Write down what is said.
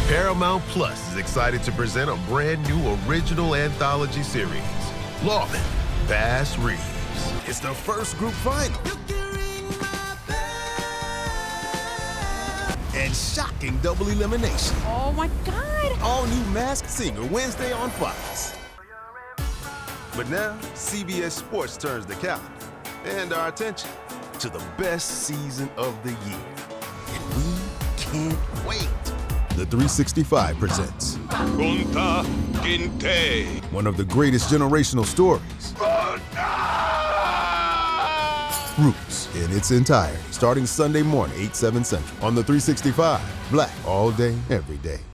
Paramount Plus is excited to present a brand new original anthology series, Lawman, Bass Reeves. It's the first group final. And shocking double elimination. Oh my God! All new Masked Singer Wednesday on Fox. But now, CBS Sports turns the calendar and our attention to the best season of the year. And we can't wait. The 365 presents Kunta Kinte. one of the greatest generational stories. Roots in its entirety, starting Sunday morning, 8/7 Central on the 365. Black all day, every day.